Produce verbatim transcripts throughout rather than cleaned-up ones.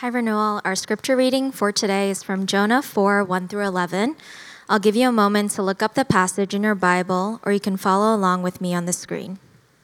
Hi, Renewal. Our scripture reading for today is from Jonah four, one through eleven. I'll give you a moment to look up the passage in your Bible, or you can follow along with me on the screen.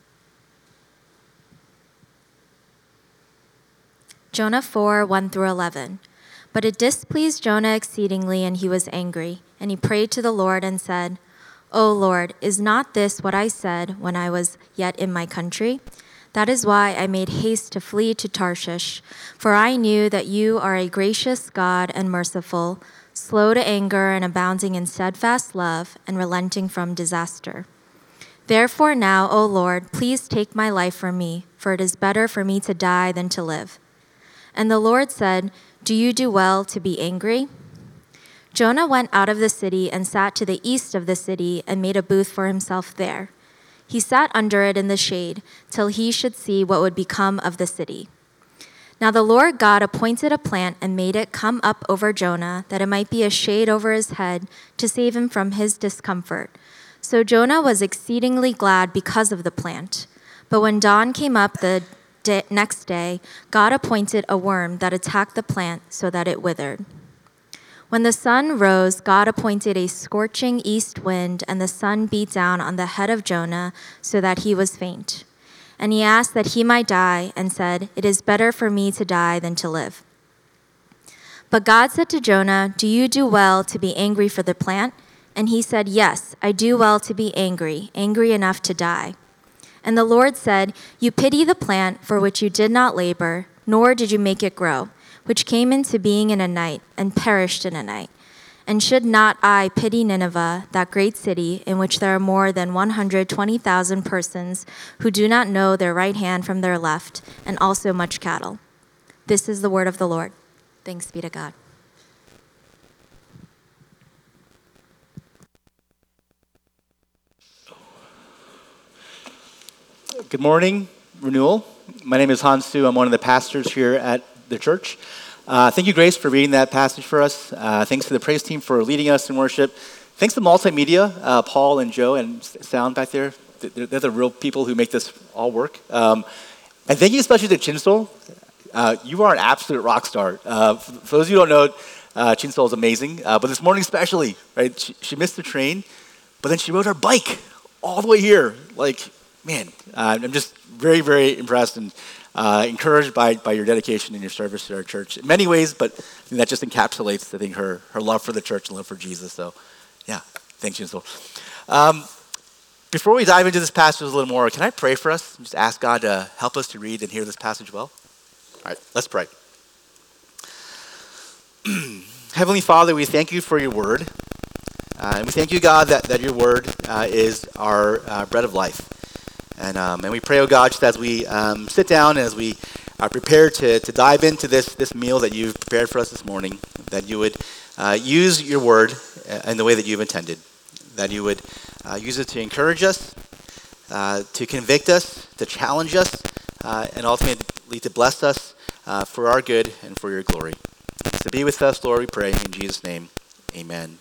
Jonah four, one through eleven. But it displeased Jonah exceedingly, and he was angry. And he prayed to the Lord and said, O Lord, is not this what I said when I was yet in my country? That is why I made haste to flee to Tarshish, for I knew that you are a gracious God and merciful, slow to anger and abounding in steadfast love and relenting from disaster. Therefore now, O Lord, please take my life from me, for it is better for me to die than to live. And the Lord said, Do you do well to be angry? Jonah went out of the city and sat to the east of the city and made a booth for himself there. He sat under it in the shade till he should see what would become of the city. Now the Lord God appointed a plant and made it come up over Jonah, that it might be a shade over his head to save him from his discomfort. So Jonah was exceedingly glad because of the plant. But when dawn came up the day, next day, God appointed a worm that attacked the plant so that it withered. When the sun rose, God appointed a scorching east wind, and the sun beat down on the head of Jonah so that he was faint. And he asked that he might die, and said, It is better for me to die than to live. But God said to Jonah, Do you do well to be angry for the plant? And he said, Yes, I do well to be angry, angry enough to die. And the Lord said, You pity the plant for which you did not labor, nor did you make it grow, which came into being in a night and perished in a night. And should not I pity Nineveh, that great city, in which there are more than one hundred twenty thousand persons who do not know their right hand from their left, and also much cattle? This is the word of the Lord. Thanks be to God. Good morning, Renewal. My name is Hans Su. I'm one of the pastors here at the church. Uh, thank you, Grace, for reading that passage for us. Uh, thanks to the praise team for leading us in worship. Thanks to multimedia, uh, Paul and Joe and sound back there. They're, they're the real people who make this all work. Um, and thank you especially to Chinsol. Uh, you are an absolute rock star. Uh, for, for those of you who don't know, uh, Chinsol is amazing. Uh, but this morning especially, right? She, she missed the train, but then she rode her bike all the way here. Like, man, uh, I'm just very, very impressed and uh, encouraged by, by your dedication and your service to our church in many ways, but I think that just encapsulates, I think, her, her love for the church and love for Jesus. So, yeah, thanks, Jinsel. Um, before we dive into this passage a little more, can I pray for us? Just ask God to help us to read and hear this passage well? All right, let's pray. Heavenly Father, we thank you for your word. Uh, and we thank you, God, that, that your word uh, is our uh, bread of life. And um, and we pray, oh God, just as we um, sit down and as we are prepared to, to dive into this, this meal that you've prepared for us this morning, that you would uh, use your word in the way that you've intended, that you would uh, use it to encourage us, uh, to convict us, to challenge us, uh, and ultimately to bless us uh, for our good and for your glory. So be with us, Lord, we pray, in Jesus' name, amen.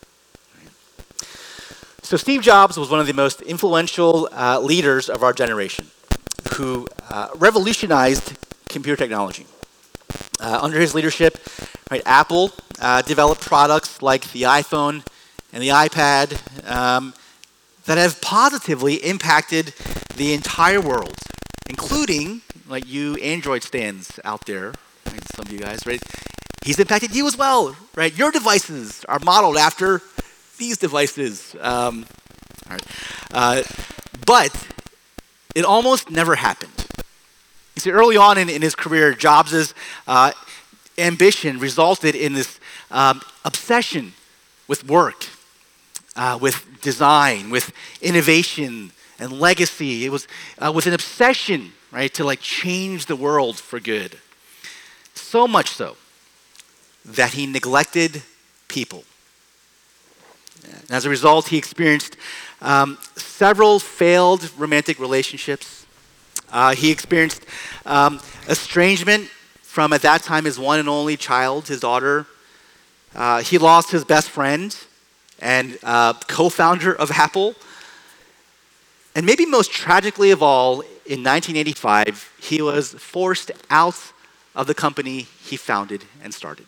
So Steve Jobs was one of the most influential uh, leaders of our generation who uh, revolutionized computer technology. Uh, under his leadership, right, Apple uh, developed products like the iPhone and the iPad um, that have positively impacted the entire world, including, like you Android stands out there, right, some of you guys, right? He's impacted you as well, right? Your devices are modeled after these devices. Um, all right. uh, but it almost never happened. You see, early on in, in his career, Jobs' uh, ambition resulted in this um, obsession with work, uh, with design, with innovation and legacy. It was uh, with an obsession, right, to like change the world for good. So much so that he neglected people. And as a result, he experienced um, several failed romantic relationships. Uh, he experienced um, estrangement from, at that time, his one and only child, his daughter. Uh, he lost his best friend and uh, co-founder of Apple. And maybe most tragically of all, in nineteen eighty-five, he was forced out of the company he founded and started.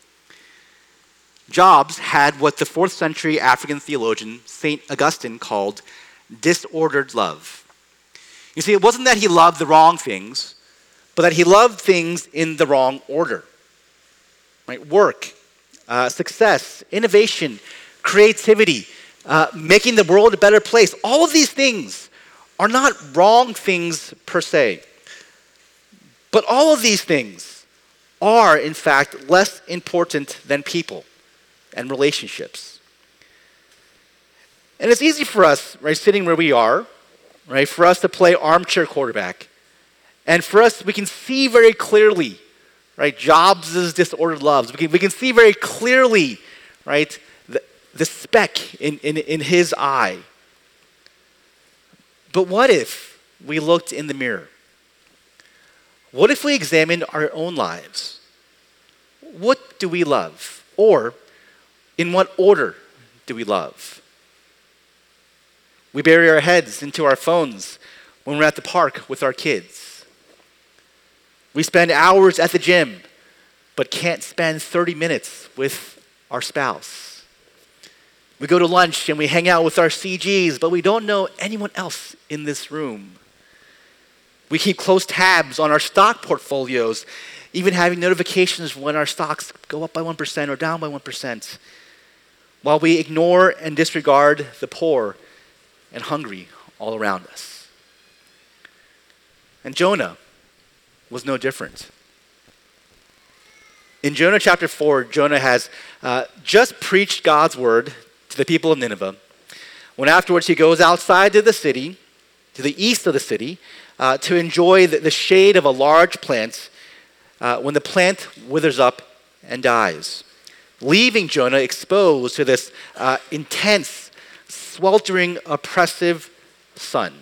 Jobs had what the fourth century African theologian Saint Augustine called disordered love. You see, it wasn't that he loved the wrong things, but that he loved things in the wrong order. Right? Work, uh, success, innovation, creativity, uh, making the world a better place. All of these things are not wrong things per se. But all of these things are, in fact, less important than people and relationships. And it's easy for us, right, sitting where we are, right, for us to play armchair quarterback. And for us, we can see very clearly, right, Jobs' disordered loves. We can, we can see very clearly, right, the, the speck in, in, in his eye. But what if we looked in the mirror? What if we examined our own lives? What do we love? Or, in what order do we love? We bury our heads into our phones when we're at the park with our kids. We spend hours at the gym, but can't spend thirty minutes with our spouse. We go to lunch and we hang out with our C Gs, but we don't know anyone else in this room. We keep close tabs on our stock portfolios, even having notifications when our stocks go up by one percent or down by one percent, while we ignore and disregard the poor and hungry all around us. And Jonah was no different. In Jonah chapter four, Jonah has uh, just preached God's word to the people of Nineveh, when afterwards he goes outside to the city, to the east of the city, uh, to enjoy the, the shade of a large plant uh, when the plant withers up and dies, leaving Jonah exposed to this uh, intense, sweltering, oppressive sun.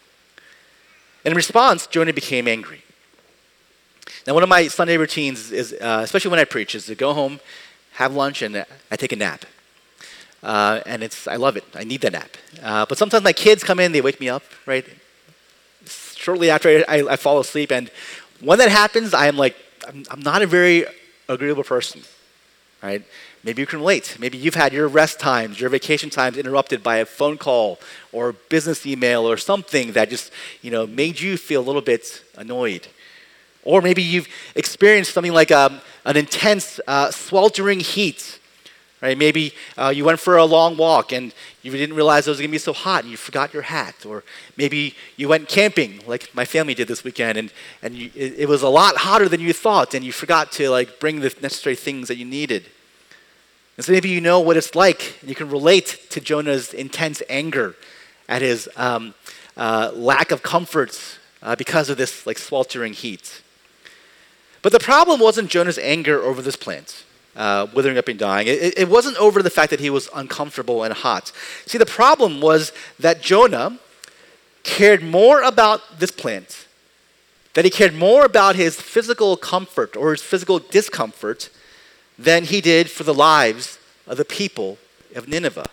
In response, Jonah became angry. Now, one of my Sunday routines is, uh, especially when I preach, is to go home, have lunch, and I take a nap. Uh, and it's I love it. I need that nap. Uh, but sometimes my kids come in, they wake me up, right? Shortly after I, I fall asleep, and when that happens, I am like, I'm, I'm not a very agreeable person, right? Maybe you can relate. Maybe you've had your rest times, your vacation times interrupted by a phone call or business email or something that just, you know, made you feel a little bit annoyed. Or maybe you've experienced something like um, an intense, uh, sweltering heat. Right? Maybe uh, you went for a long walk and you didn't realize it was going to be so hot and you forgot your hat. Or maybe you went camping like my family did this weekend and, and you, it, it was a lot hotter than you thought and you forgot to like bring the necessary things that you needed. And so maybe you know what it's like and you can relate to Jonah's intense anger at his um, uh, lack of comfort uh, because of this like sweltering heat. But the problem wasn't Jonah's anger over this plant. Uh, withering up and dying. It, it wasn't over the fact that he was uncomfortable and hot. See, the problem was that Jonah cared more about this plant, that he cared more about his physical comfort or his physical discomfort than he did for the lives of the people of Nineveh.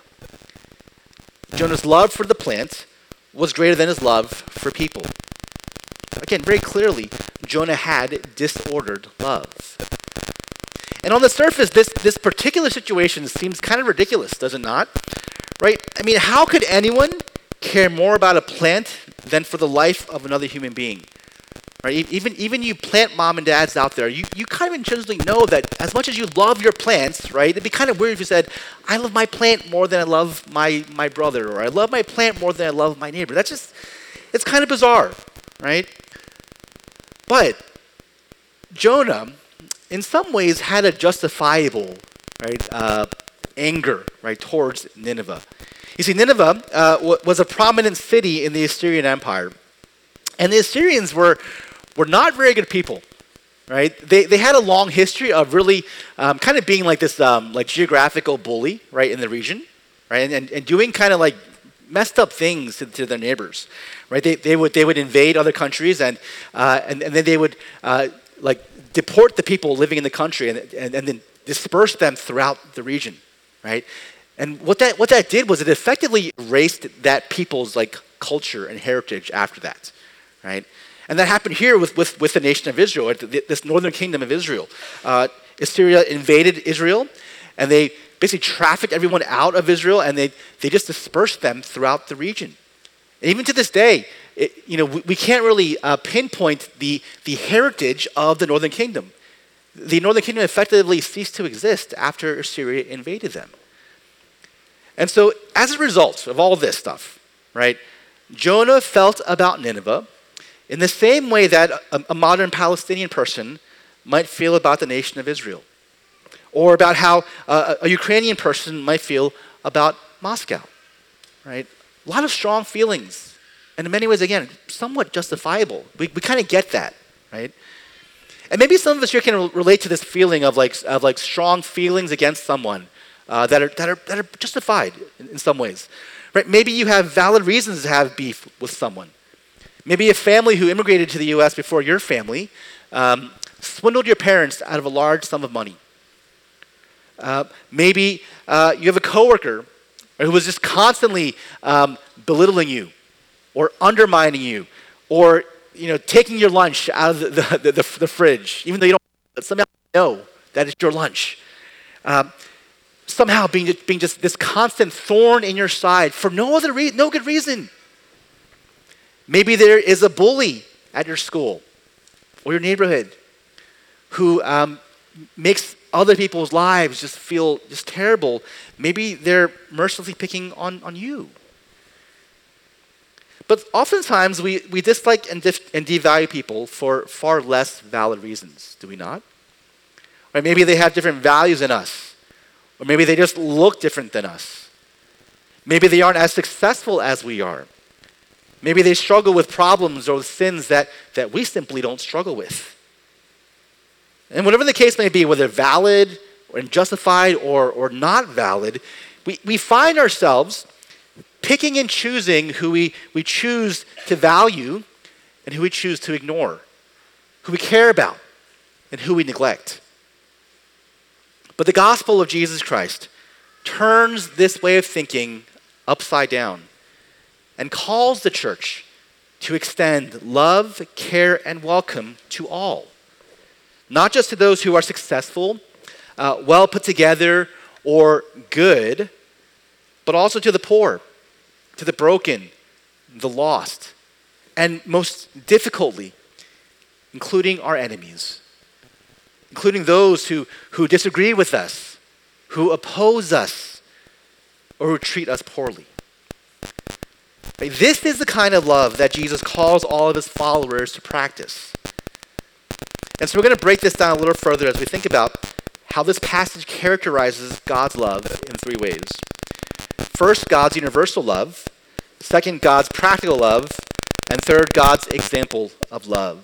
Jonah's love for the plant was greater than his love for people. Again, very clearly, Jonah had disordered love. And on the surface, this, this particular situation seems kind of ridiculous, does it not? Right? I mean, how could anyone care more about a plant than for the life of another human being? Right? Even, even you plant mom and dads out there, you, you kind of intrinsically know that as much as you love your plants, right, it'd be kind of weird if you said, I love my plant more than I love my, my brother, or I love my plant more than I love my neighbor. That's just, it's kind of bizarre, right? But Jonah, in some ways, had a justifiable, right, uh, anger, right, towards Nineveh. You see, Nineveh uh, w- was a prominent city in the Assyrian Empire, and the Assyrians were were not very good people, right? They they had a long history of really um, kind of being like this um, like geographical bully, right, in the region, right, and and, and doing kind of like messed up things to, to their neighbors, right? They they would they would invade other countries and uh, and and then they would uh, like. deport the people living in the country and, and, and then disperse them throughout the region, right? And what that what that did was it effectively erased that people's like culture and heritage after that, right? And that happened here with, with, with the nation of Israel, this northern kingdom of Israel. Uh, Assyria invaded Israel, and they basically trafficked everyone out of Israel, and they, they just dispersed them throughout the region. And even to this day, it, you know, we, we can't really uh, pinpoint the, the heritage of the northern kingdom. The northern kingdom effectively ceased to exist after Assyria invaded them. And so as a result of all this stuff, right, Jonah felt about Nineveh in the same way that a, a modern Palestinian person might feel about the nation of Israel, or about how uh, a Ukrainian person might feel about Moscow, right? A lot of strong feelings, and in many ways, again, somewhat justifiable. We, we kind of get that, right? And maybe some of us here can relate to this feeling of like of like strong feelings against someone uh, that are that are that are justified in, in some ways, right? Maybe you have valid reasons to have beef with someone. Maybe a family who immigrated to the U S before your family um, swindled your parents out of a large sum of money. Uh, maybe uh, you have a coworker who was just constantly um, belittling you, or undermining you, or you know, taking your lunch out of the, the, the, the, the fridge, even though you don't somehow know that it's your lunch. Um, somehow being, being just this constant thorn in your side for no other reason, no good reason. Maybe there is a bully at your school or your neighborhood who um, makes other people's lives just feel just terrible. Maybe they're mercilessly picking on, on you. But oftentimes we, we dislike and, dif- and devalue people for far less valid reasons, do we not? Or maybe they have different values than us. Or maybe they just look different than us. Maybe they aren't as successful as we are. Maybe they struggle with problems or with sins that, that we simply don't struggle with. And whatever the case may be, whether valid or justified or, or not valid, we, we find ourselves picking and choosing who we, we choose to value and who we choose to ignore, who we care about and who we neglect. But the gospel of Jesus Christ turns this way of thinking upside down and calls the church to extend love, care, and welcome to all. Not just to those who are successful, uh, well put together, or good, but also to the poor, to the broken, the lost, and most difficultly, including our enemies, including those who, who disagree with us, who oppose us, or who treat us poorly. This is the kind of love that Jesus calls all of his followers to practice. And so we're going to break this down a little further as we think about how this passage characterizes God's love in three ways. First, God's universal love. Second, God's practical love. And third, God's example of love.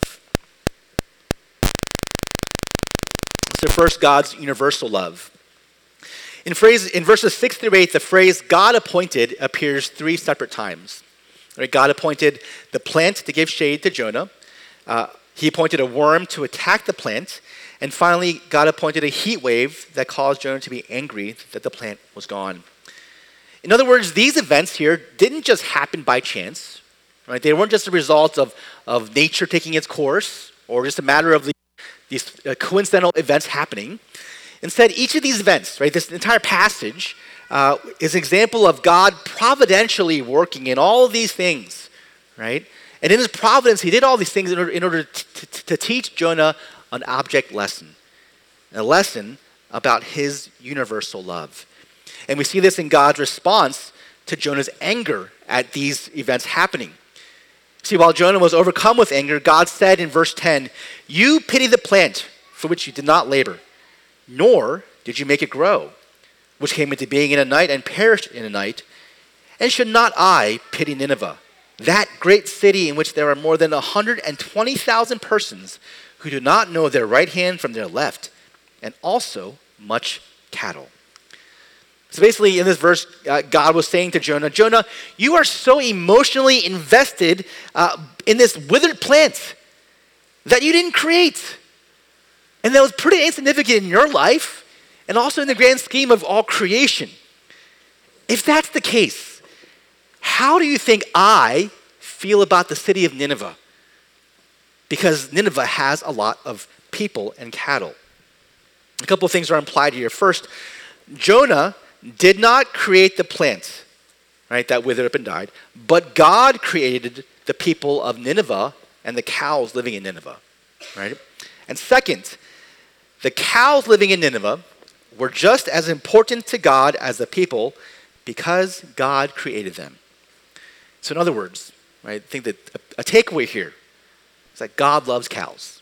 So first, God's universal love. In, phrase, in verses six through eight, the phrase God appointed appears three separate times. Right, God appointed the plant to give shade to Jonah. Uh, he appointed a worm to attack the plant. And finally, God appointed a heat wave that caused Jonah to be angry that the plant was gone. In other words, these events here didn't just happen by chance. Right? They weren't just a result of, of nature taking its course or just a matter of the, these uh, coincidental events happening. Instead, each of these events, right, this entire passage uh, is an example of God providentially working in all of these things, right? And in his providence, he did all these things in order, in order to, to, to teach Jonah an object lesson, a lesson about his universal love. And we see this in God's response to Jonah's anger at these events happening. See, while Jonah was overcome with anger, God said in verse ten, "You pity the plant for which you did not labor, nor did you make it grow, which came into being in a night and perished in a night. And should not I pity Nineveh, that great city in which there are more than one hundred twenty thousand persons who do not know their right hand from their left, and also much cattle?" So basically in this verse, uh, God was saying to Jonah, Jonah, you are so emotionally invested uh, in this withered plant that you didn't create. And that was pretty insignificant in your life and also in the grand scheme of all creation. If that's the case, how do you think I feel about the city of Nineveh? because Nineveh has a lot of people and cattle. A couple of things are implied here. First, Jonah did not create the plant, right, that withered up and died, but God created the people of Nineveh and the cows living in Nineveh, right? And second, the cows living in Nineveh were just as important to God as the people because God created them. So in other words, right, I think that a, a takeaway here is that God loves cows.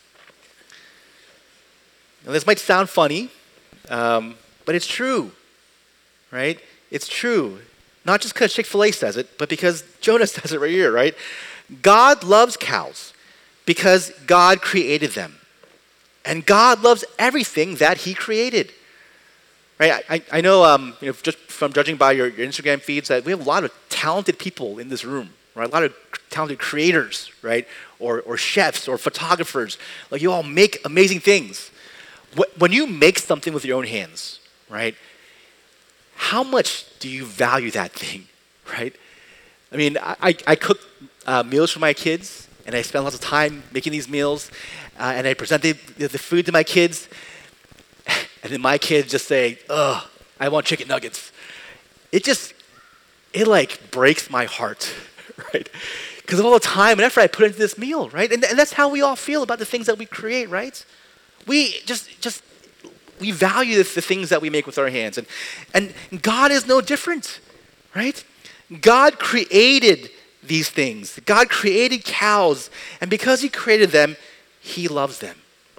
Now this might sound funny, um, but it's true, right? It's true. Not just because Chick-fil-A says it, but because Jonah says it right here, right? God loves cows because God created them. And God loves everything that he created. Right? I, I know, um, you know, just from judging by your, your Instagram feeds, that we have a lot of talented people in this room, right? A lot of talented creators, right? Or, or chefs or photographers. Like, you all make amazing things. When you make something with your own hands, right? How much do you value that thing, right? I mean, I, I cook uh, meals for my kids, and I spend lots of time making these meals, uh, and I present the, the food to my kids, and then my kids just say, ugh, I want chicken nuggets. It just, it like breaks my heart, right? Because of all the time and effort I put into this meal, right? And, and that's how we all feel about the things that we create, right? We just, just we value the, the things that we make with our hands. And, and God is no different, right? God created these things. God created cows. And because he created them, he loves them.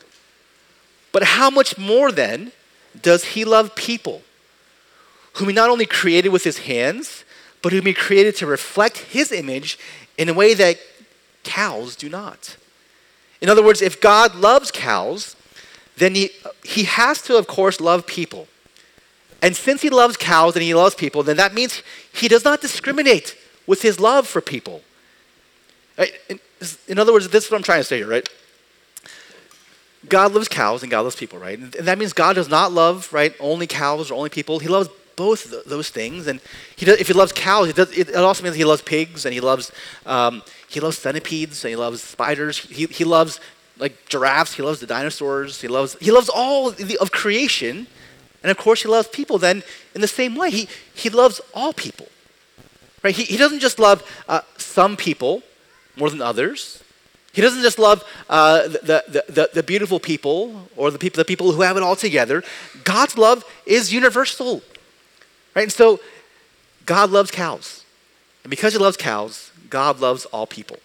But how much more then does he love people whom he not only created with his hands, but whom he created to reflect his image in a way that cows do not? In other words, if God loves cows, then he, he has to, of course, love people. And since he loves cows and he loves people, then that means he does not discriminate with his love for people. Right? In, in other words, this is what I'm trying to say here, right? God loves cows and God loves people, right? And that means God does not love, right, only cows or only people. He loves both th- those things. And he does, if he loves cows, it, does, it, it also means he loves pigs and he loves um, he loves centipedes and he loves spiders. He he loves like giraffes. He loves the dinosaurs. He loves he loves all of, the, of creation, and of course he loves people. Then in the same way, he he loves all people, right? He he doesn't just love uh, some people more than others. He doesn't just love uh, the, the, the, the beautiful people or the people, the people who have it all together. God's love is universal, right? And so God loves cows. And because he loves cows, God loves all people.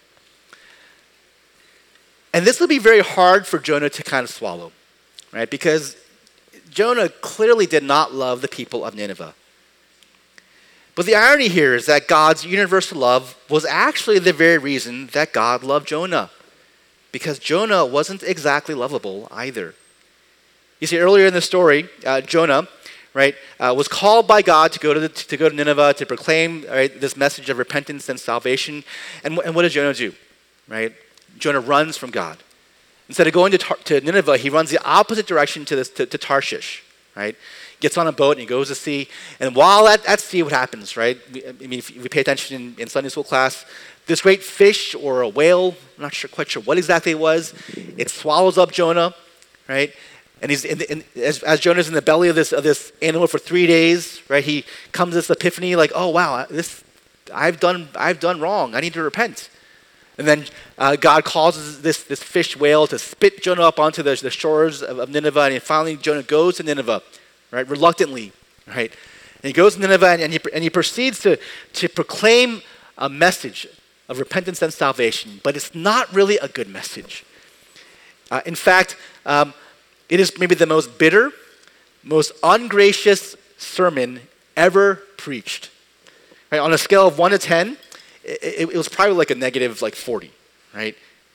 And this will be very hard for Jonah to kind of swallow, right? Because Jonah clearly did not love the people of Nineveh. But the irony here is that God's universal love was actually the very reason that God loved Jonah. Because Jonah wasn't exactly lovable either. You see, earlier in the story, uh, Jonah, right, uh, was called by God to go to the, to go to Nineveh to proclaim, right, this message of repentance and salvation. And, and what does Jonah do, right? Jonah runs from God. Instead of going to, Tar- to Nineveh, he runs the opposite direction to, this, to, to Tarshish, right? Gets on a boat and he goes to sea. And while at, at sea, what happens, right? I mean, if we pay attention in, in Sunday school class, this great fish or a whale, I'm not sure, quite sure what exactly it was, it swallows up Jonah, right? And he's in the, in, as, as Jonah's in the belly of this of this animal for three days, right? He comes to this epiphany, like, oh wow, this I've done I've done wrong. I need to repent. And then uh, God causes this this fish whale to spit Jonah up onto the, the shores of, of Nineveh, and finally Jonah goes to Nineveh, right? Reluctantly, right? And he goes to Nineveh and, and he and he proceeds to to proclaim a message of repentance and salvation, but it's not really a good message. Uh, in fact, um, it is maybe the most bitter, most ungracious sermon ever preached. Right? On a scale of one to ten, it, it was probably like a negative like forty, right?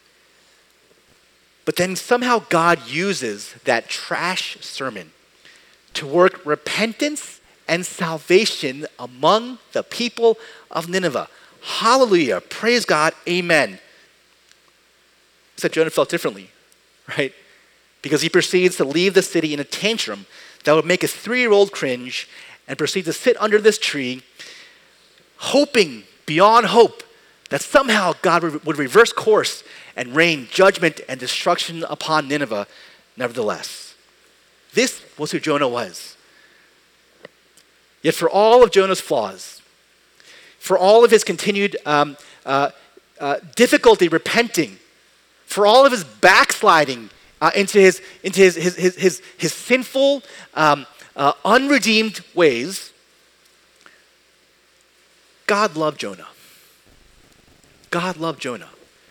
But then somehow God uses that trash sermon to work repentance and salvation among the people of Nineveh. Hallelujah. Praise God. Amen. Except Jonah felt differently, right? Because he proceeds to leave the city in a tantrum that would make a three-year-old cringe and proceed to sit under this tree, hoping beyond hope that somehow God would reverse course and rain judgment and destruction upon Nineveh nevertheless. This was who Jonah was. Yet for all of Jonah's flaws, for all of his continued um, uh, uh, difficulty repenting, for all of his backsliding uh, into his into his his his his, his sinful, um, uh, unredeemed ways, God loved Jonah. God loved Jonah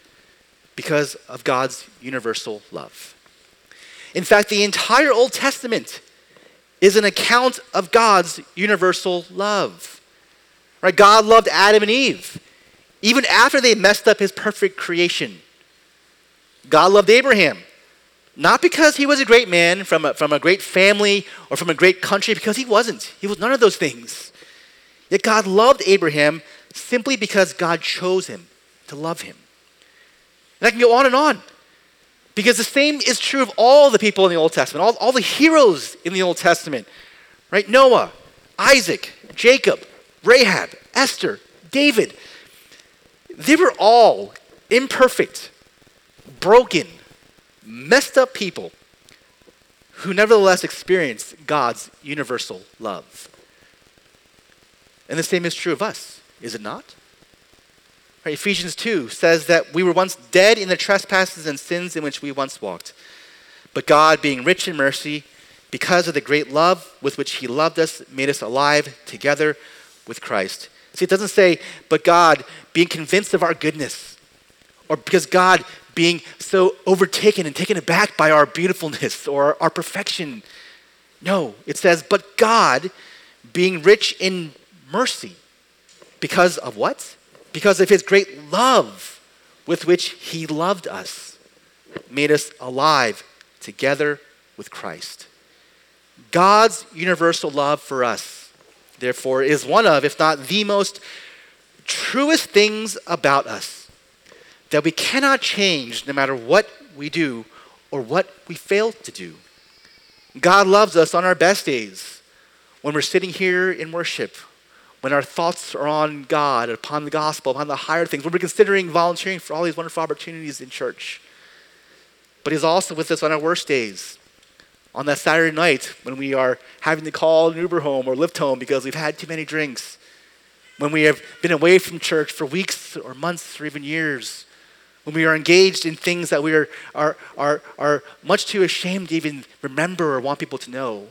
because of God's universal love. In fact, the entire Old Testament is an account of God's universal love. Right? God loved Adam and Eve even after they messed up his perfect creation. God loved Abraham, not because he was a great man from a, from a great family or from a great country, because he wasn't. He was none of those things. Yet God loved Abraham simply because God chose him to love him. And I can go on and on, because the same is true of all the people in the Old Testament, all, all the heroes in the Old Testament, right? Noah, Isaac, Jacob, Rahab, Esther, David. They were all imperfect, broken, messed up people who nevertheless experienced God's universal love. And the same is true of us, is it not? Right, Ephesians two says that we were once dead in the trespasses and sins in which we once walked. But God, being rich in mercy, because of the great love with which he loved us, made us alive together with Christ. See, it doesn't say, but God being convinced of our goodness, or because God being so overtaken and taken aback by our beautifulness or our perfection. No, it says, but God being rich in mercy. Because of what? Because of his great love with which he loved us, made us alive together with Christ. God's universal love for us, therefore, is one of, if not the most truest things about us that we cannot change no matter what we do or what we fail to do. God loves us on our best days, when we're sitting here in worship, when our thoughts are on God, upon the gospel, upon the higher things, when we're considering volunteering for all these wonderful opportunities in church. But he's also with us on our worst days, on that Saturday night when we are having to call an Uber home or Lyft home because we've had too many drinks, when we have been away from church for weeks or months or even years, when we are engaged in things that we are, are, are, are much too ashamed to even remember or want people to know.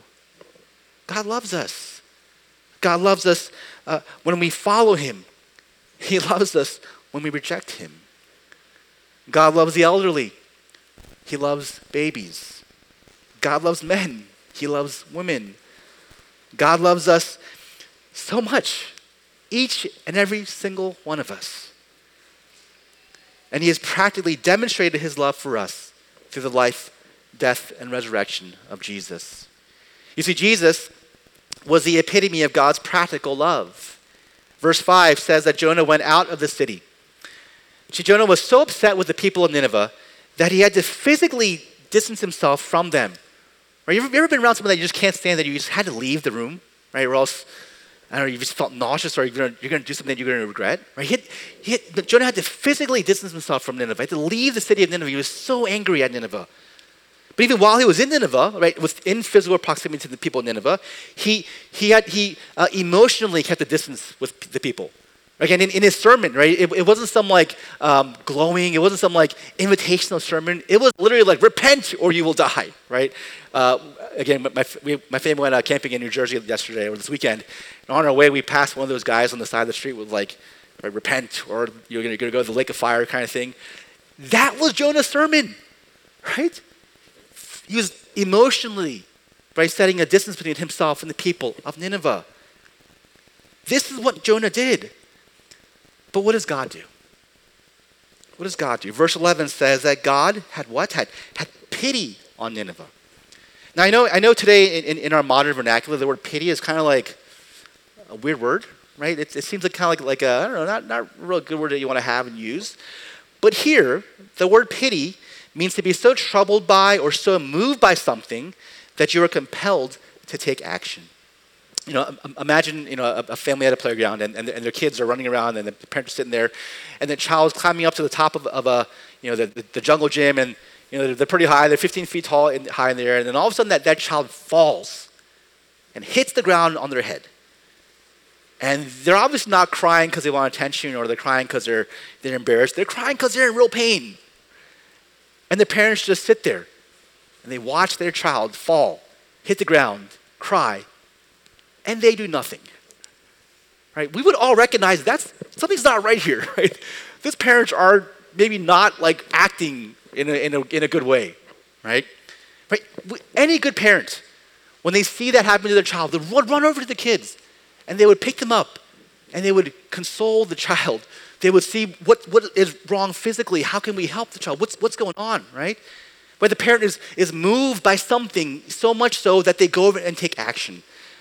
God loves us. God loves us uh, when we follow him. He loves us when we reject him. God loves the elderly. He loves babies. God loves men. He loves women. God loves us so much, each and every single one of us. And he has practically demonstrated his love for us through the life, death, and resurrection of Jesus. You see, Jesus was the epitome of God's practical love. Verse five says that Jonah went out of the city. See, Jonah was so upset with the people of Nineveh that he had to physically distance himself from them. Right? You ever, you ever been around someone that you just can't stand, that you just had to leave the room, right? Or else, I don't know, you just felt nauseous, or you're gonna, you're gonna do something that you're gonna regret, right? He had, he had, but Jonah had to physically distance himself from Nineveh. He had to leave the city of Nineveh. He was so angry at Nineveh. But even while he was in Nineveh, right, within physical proximity to the people of Nineveh, he he had he uh, emotionally kept a distance with the people. Again, in, in his sermon, right, it, it wasn't some like um, glowing, it wasn't some like invitational sermon. It was literally like, repent or you will die, right? Uh, again, my we, my family went uh, camping in New Jersey yesterday or this weekend. And on our way, we passed one of those guys on the side of the street with like, right, repent or you're going to go to the lake of fire kind of thing. That was Jonah's sermon, right? He was emotionally, right, setting a distance between himself and the people of Nineveh. This is what Jonah did. But what does God do? What does God do? Verse eleven says that God had what? Had, had pity on Nineveh. Now I know I know today in, in our modern vernacular, the word pity is kind of like a weird word, right? It, it seems like kind of like, like a, I don't know, not, not a real good word that you want to have and use. But here, the word pity means to be so troubled by or so moved by something that you are compelled to take action. you know, im- imagine, you know, a, a family at a playground, and, and, and their kids are running around, and the parents are sitting there, and the child is climbing up to the top of, of a, you know, the, the, the jungle gym, and you know, they're, they're pretty high. They're fifteen feet tall and high in the air, and then all of a sudden, that, that child falls and hits the ground on their head. And they're obviously not crying because they want attention, or they're crying because they're they're embarrassed. They're crying because they're in real pain. And the parents just sit there, and they watch their child fall, hit the ground, cry, and they do nothing. Right? We would all recognize that's something's not right here. Right? These parents are maybe not like acting in a in a in a good way. Right? Right? Any good parent, when they see that happen to their child, they would run over to the kids, and they would pick them up, and they would console the child. They would see what, what is wrong physically. How can we help the child? What's what's going on, right? But the parent is, is moved by something so much so that they go over and take action.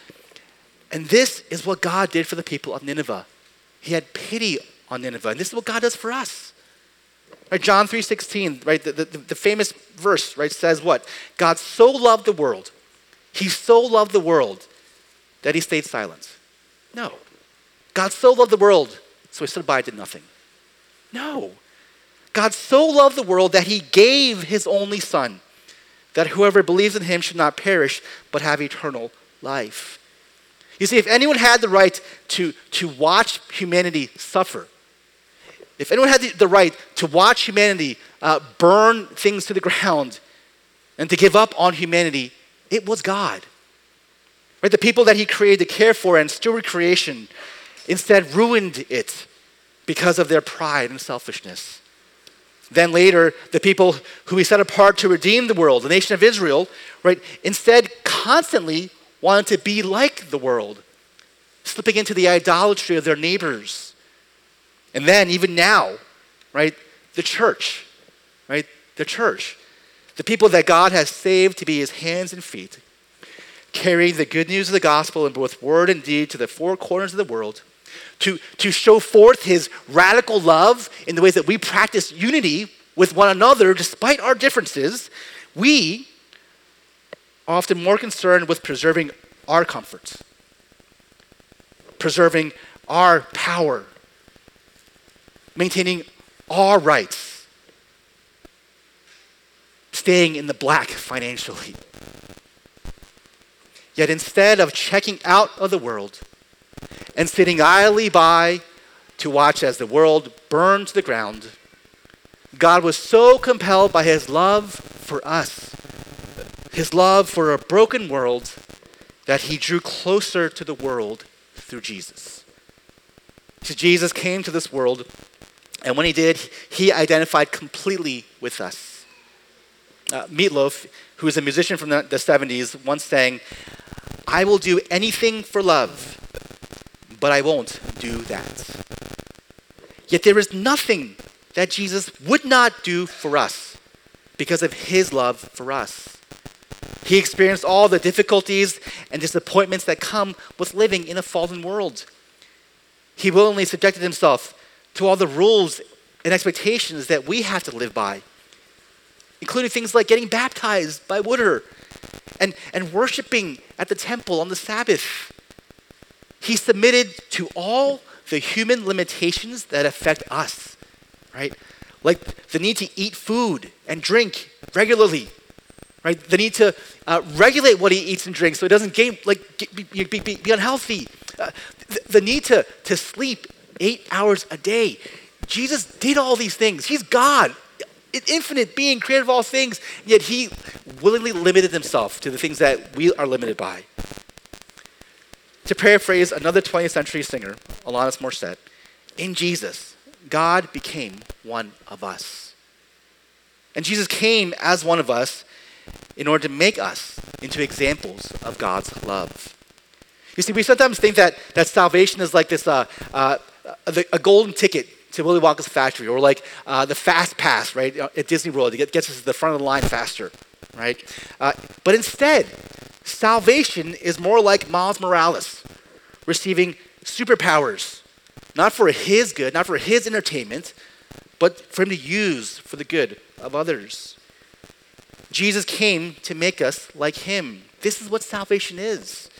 And this is what God did for the people of Nineveh. He had pity on Nineveh, and this is what God does for us. Right, John three sixteen, right, the, the, the famous verse, right, says what? God so loved the world, he so loved the world that he stayed silent. No. God so loved the world, so he stood by and did nothing. No. God so loved the world that he gave his only son, that whoever believes in him should not perish, but have eternal life. You see, if anyone had the right to, to watch humanity suffer, if anyone had the, the right to watch humanity uh, burn things to the ground and to give up on humanity, it was God. Right? The people that he created to care for and steward creation instead ruined it because of their pride and selfishness. Then later, the people who he set apart to redeem the world, the nation of Israel, right, instead constantly wanted to be like the world, slipping into the idolatry of their neighbors. And then, even now, right, the church, right, the church, the people that God has saved to be his hands and feet, carrying the good news of the gospel in both word and deed to the four corners of the world, to, to show forth his radical love in the ways that we practice unity with one another despite our differences. We are often more concerned with preserving our comforts, preserving our power, maintaining our rights, staying in the black financially. Yet instead of checking out of the world and sitting idly by to watch as the world burned to the ground, God was so compelled by his love for us, his love for a broken world, that he drew closer to the world through Jesus. So Jesus came to this world, and when he did, he identified completely with us. Uh, Meatloaf, who is a musician from the, the seventies, once sang, "I will do anything for love, but I won't do that." Yet there is nothing that Jesus would not do for us because of his love for us. He experienced all the difficulties and disappointments that come with living in a fallen world. He willingly subjected himself to all the rules and expectations that we have to live by, including things like getting baptized by water and, and worshiping at the temple on the Sabbath. He submitted to all the human limitations that affect us, right? Like the need to eat food and drink regularly, right? The need to uh, regulate what he eats and drinks so he doesn't gain, like, get, be, be, be, be unhealthy. Uh, the, the need to, to sleep eight hours a day. Jesus did all these things. He's God, an infinite being, creator of all things, yet he willingly limited himself to the things that we are limited by. To paraphrase another twentieth century singer, Alanis Morissette, in Jesus, God became one of us. And Jesus came as one of us in order to make us into examples of God's love. You see, we sometimes think that, that salvation is like this, uh, uh, a, a golden ticket to Willy Wonka's factory, or like uh, the fast pass, right, at Disney World. It get, gets us to the front of the line faster, right? Uh, but instead, salvation is more like Miles Morales, receiving superpowers, not for his good, not for his entertainment, but for him to use for the good of others. Jesus came to make us like him. This is what salvation is.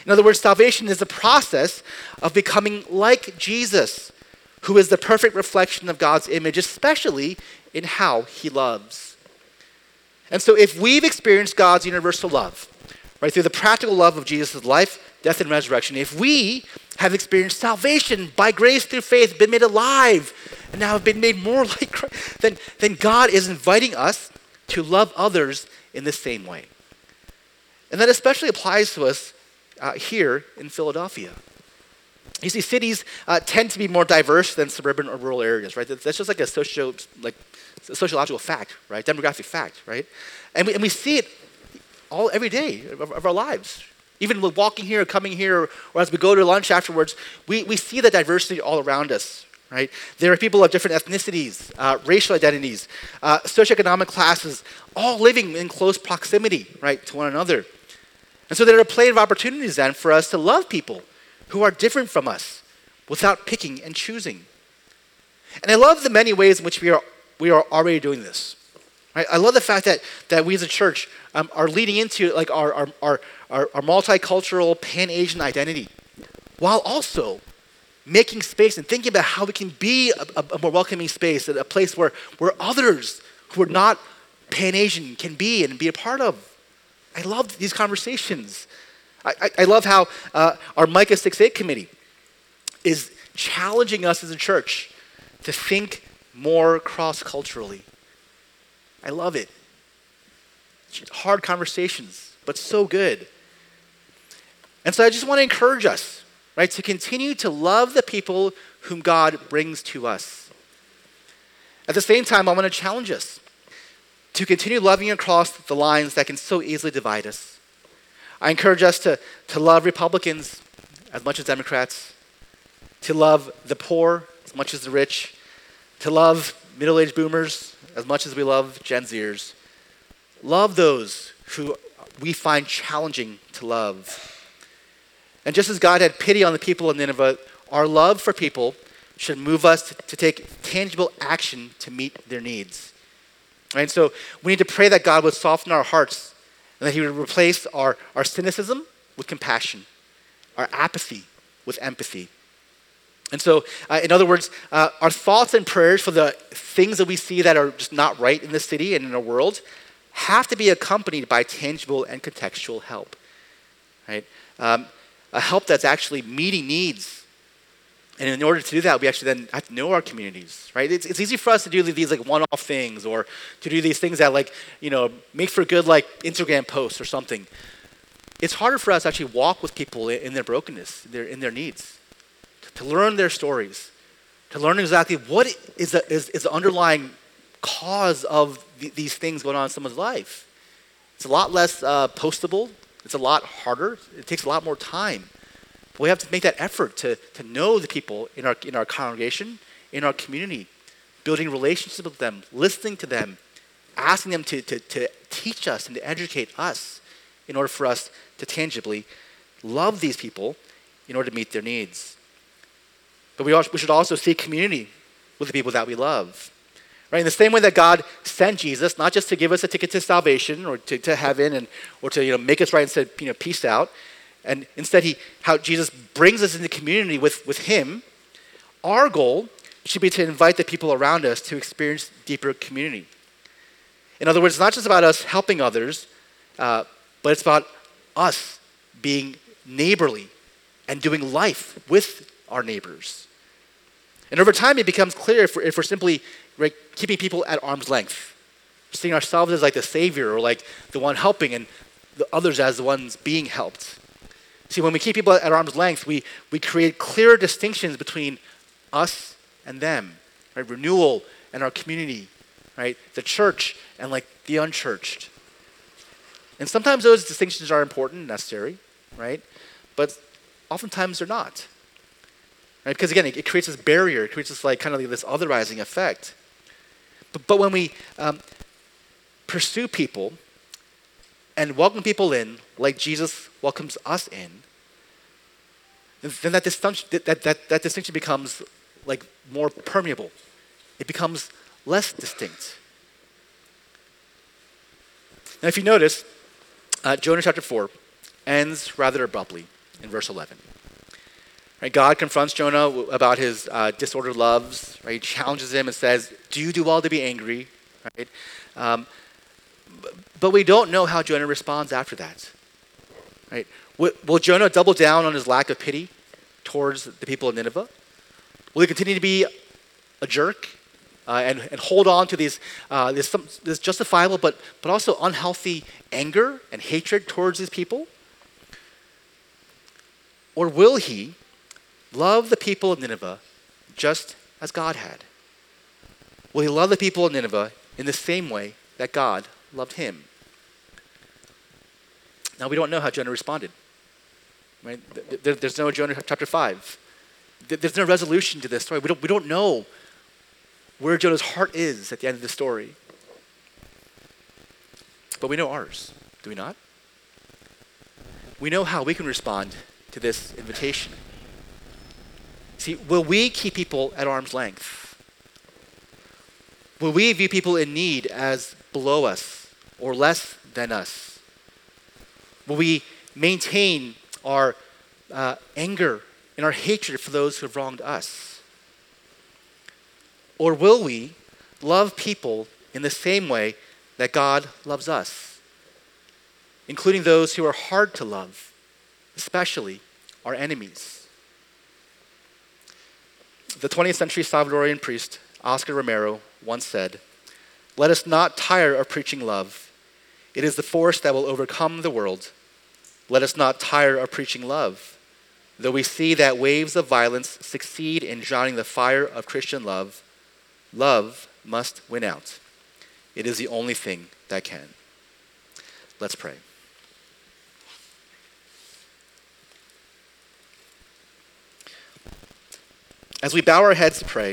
In other words, salvation is the process of becoming like Jesus, who is the perfect reflection of God's image, especially in how he loves. And so if we've experienced God's universal love, right, through the practical love of Jesus' life, death, and resurrection, if we have experienced salvation by grace through faith, been made alive, and now have been made more like Christ, then, then God is inviting us to love others in the same way. And that especially applies to us uh, here in Philadelphia. You see, cities uh, tend to be more diverse than suburban or rural areas, right? That's just like a socio, like a sociological fact, right? Demographic fact, right? And we, and we see it all every day of, of our lives. Even with walking here, coming here, or as we go to lunch afterwards, we, we see the diversity all around us, right? There are people of different ethnicities, uh, racial identities, uh, socioeconomic classes, all living in close proximity, right, to one another. And so there are plenty of opportunities then for us to love people who are different from us without picking and choosing. And I love the many ways in which we are we are already doing this. Right? I love the fact that that we as a church um, are leading into like our our, our, our, our multicultural Pan-Asian identity, while also making space and thinking about how we can be a, a more welcoming space, a place where, where others who are not Pan-Asian can be and be a part of. I love these conversations. I, I, I love how uh, our Micah six eight committee is challenging us as a church to think more cross-culturally. I love it. Hard conversations, but so good. And so I just want to encourage us, right, to continue to love the people whom God brings to us. At the same time, I want to challenge us to continue loving across the lines that can so easily divide us. I encourage us to, to love Republicans as much as Democrats, to love the poor as much as the rich, to love middle-aged boomers as much as we love Gen Zers. Love those who we find challenging to love. And just as God had pity on the people of Nineveh, our love for people should move us to, to take tangible action to meet their needs. Right? So we need to pray that God would soften our hearts and that he would replace our, our cynicism with compassion, our apathy with empathy. And so, uh, in other words, uh, our thoughts and prayers for the things that we see that are just not right in this city and in our world have to be accompanied by tangible and contextual help, right? Um, a help that's actually meeting needs. And in order to do that, we actually then have to know our communities, right? It's, it's easy for us to do these like one-off things or to do these things that like, you know, make for good like Instagram posts or something. It's harder for us to actually walk with people in their brokenness, their, in their needs, to learn their stories, to learn exactly what is the, is, is the underlying cause of th- these things going on in someone's life. It's a lot less uh, postable. It's a lot harder. It takes a lot more time. But we have to make that effort to, to know the people in our, in our congregation, in our community, building relationships with them, listening to them, asking them to, to, to teach us and to educate us in order for us to tangibly love these people in order to meet their needs. But we, also, we should also seek community with the people that we love. Right? In the same way that God sent Jesus, not just to give us a ticket to salvation or to, to heaven and or to you know make us right and say, you know, peace out. And instead he how Jesus brings us into community with, with him, our goal should be to invite the people around us to experience deeper community. In other words, it's not just about us helping others, uh, but it's about us being neighborly and doing life with our neighbors. And over time, it becomes clear if we're, if we're simply right, keeping people at arm's length, seeing ourselves as like the savior or like the one helping and the others as the ones being helped. See, when we keep people at arm's length, we, we create clear distinctions between us and them, right? Renewal and our community, right? The church and like the unchurched. And sometimes those distinctions are important and necessary, right? But oftentimes they're not. Right? Because again, it, it creates this barrier, it creates this like kind of like this otherizing effect. But, but when we um, pursue people and welcome people in like Jesus welcomes us in, then that distinction, that, that, that distinction becomes like more permeable. It becomes less distinct. Now if you notice, uh, Jonah chapter four ends rather abruptly. in verse eleven. Right, God confronts Jonah about his uh, disordered loves. Right? He challenges him and says, do you do well to be angry? Right? Um, but we don't know how Jonah responds after that. Right? Will Jonah double down on his lack of pity towards the people of Nineveh? Will he continue to be a jerk uh, and, and hold on to these uh, this, some, this justifiable but, but also unhealthy anger and hatred towards these people? Or will he love the people of Nineveh just as God had? Will he love the people of Nineveh in the same way that God loved him? Now, we don't know how Jonah responded. Right? There, there's no Jonah chapter five. There's no resolution to this story. We don't, we don't know where Jonah's heart is at the end of the story. But we know ours, do we not? We know how we can respond to this invitation. See, will we keep people at arm's length? Will we view people in need as below us or less than us? Will we maintain our uh, anger and our hatred for those who have wronged us? Or will we love people in the same way that God loves us, including those who are hard to love, especially our enemies? The twentieth century Salvadorian priest, Oscar Romero, once said, "Let us not tire of preaching love. It is the force that will overcome the world. Let us not tire of preaching love. Though we see that waves of violence succeed in drowning the fire of Christian love, love must win out. It is the only thing that can." Let's pray. As we bow our heads to pray,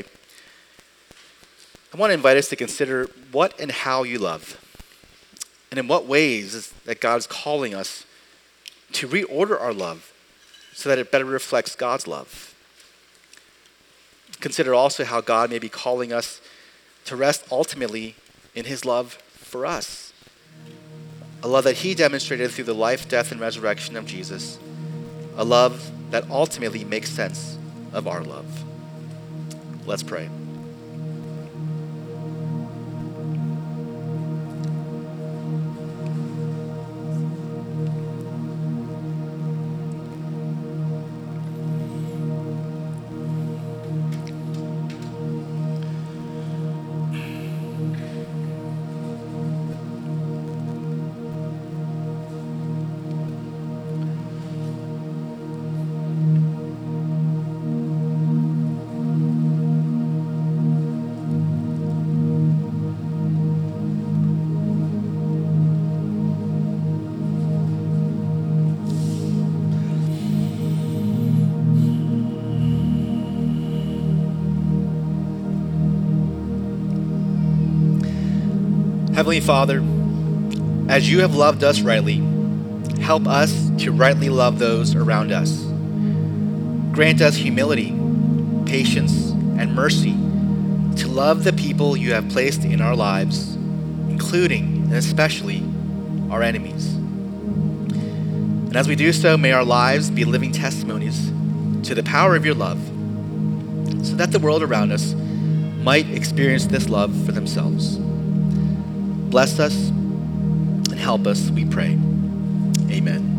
I want to invite us to consider what and how you love, and in what ways is that God's calling us to reorder our love so that it better reflects God's love. Consider also how God may be calling us to rest ultimately in his love for us, a love that he demonstrated through the life, death, and resurrection of Jesus, a love that ultimately makes sense of our love. Let's pray. Heavenly Father, as you have loved us rightly, help us to rightly love those around us. Grant us humility, patience, and mercy to love the people you have placed in our lives, including and especially our enemies. And as we do so, may our lives be living testimonies to the power of your love, so that the world around us might experience this love for themselves. Bless us and help us, we pray. Amen.